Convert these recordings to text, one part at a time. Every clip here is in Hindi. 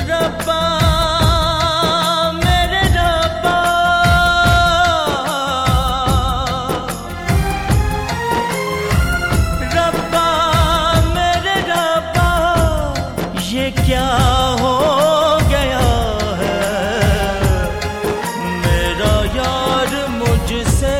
रब्बा मेरे रब्बा, रब्बा मेरे रब्बा, ये क्या हो गया है, मेरा यार मुझसे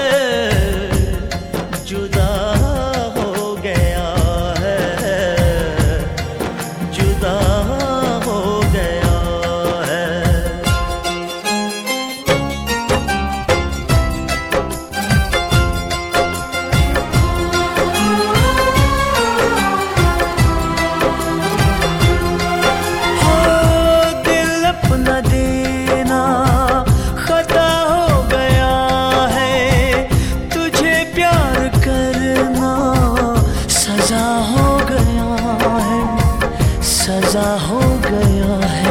जुदा हो गया है, जुदा हो गया है। हो दिल अपना देना खता हो गया है, तुझे प्यार करना सजा हो गया है, सजा हो गया है।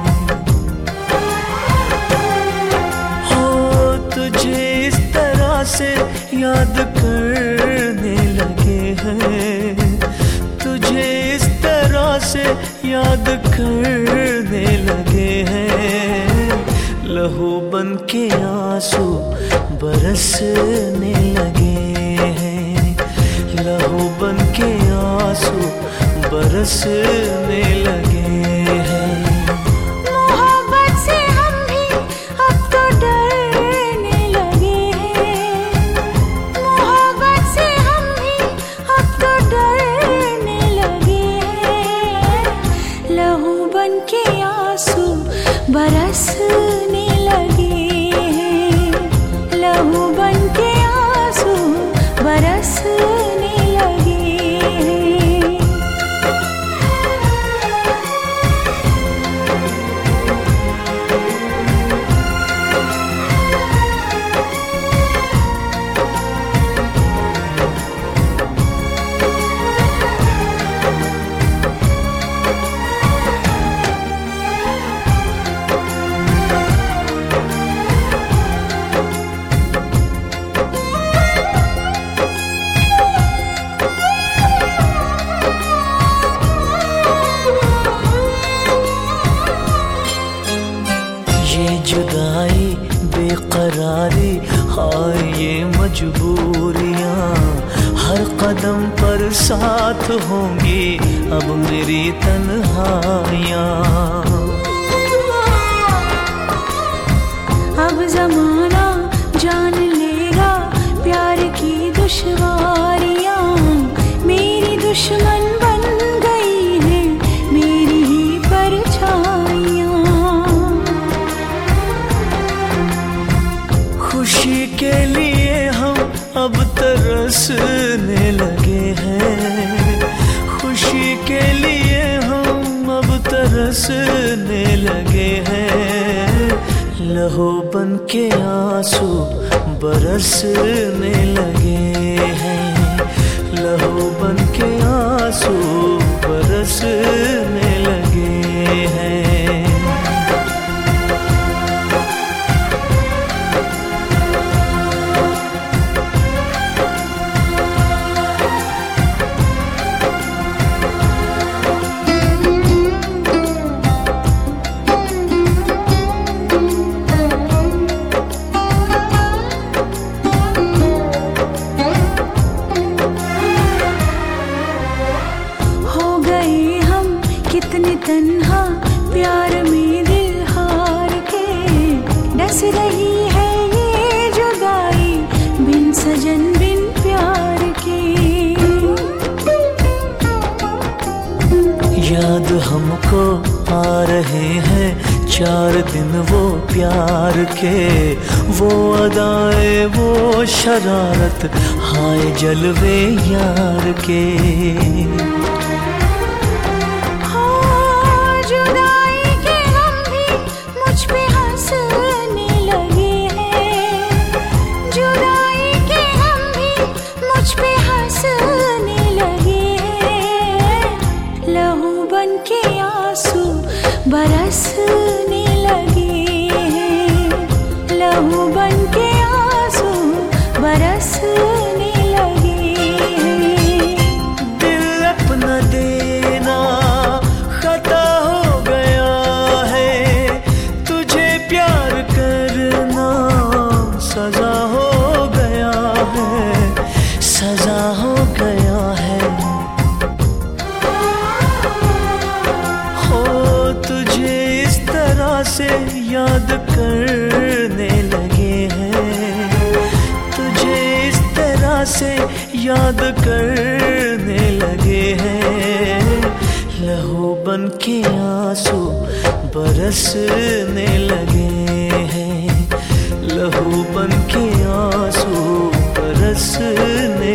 हो तुझे इस तरह से याद करने लगे हैं, तुझे इस तरह से याद करने लगे हैं, लहू बन के आंसू बरसने लगे हैं, लहू बन के आंसू बरसने लगे हैं। मोहब्बत से हम भी अब तो डरने लगे हैं, मोहब्बत से हम भी अब तो डरने लगे हैं, लहू बन के आंसू बरसने लगे हैं, लहू बन के आंसू बरसने लगे हैं। ये जुदाई बेकरारी, हाय ये मजबूरियाँ, हर कदम पर साथ होंगी अब मेरी तन्हाइयाँ। अब जमाना जान लेगा प्यार की दुश्वारियाँ, मेरी दुश्मन बन गई है मेरी ही परछाइयाँ। खुशी के लिए हम अब तरसने लगे हैं, खुशी के लिए हम अब तरसने लगे हैं, लहू बन के आंसू बरसने लगे हैं, लहू बन के आंसू बरसने लगे हैं। हो गए हम कितने तन्हा प्यार में दिल हार के, डस रही है ये जुदाई बिन सजन बिन प्यार के। याद हमको आ रहे हैं 4 दिन वो प्यार के, वो अदाए वो शरारत, हाय जलवे यार के। जुदाई के हम भी मुझ पे हंसने लगे हैं, जुदाई के हम भी मुझ पे हंसने लगे हैं, लहू बन के आंसू बरसने लगे हैं, लहू बन के आंसू बरसने लगे हैं। दिल अपना देना खता हो गया सजा हो गया है। हो तुझे इस तरह से याद करने लगे हैं, तुझे इस तरह से याद करने लगे हैं। लहू बन के आंसू बरसने लगे हैं, लहू बन के आंसू बरसने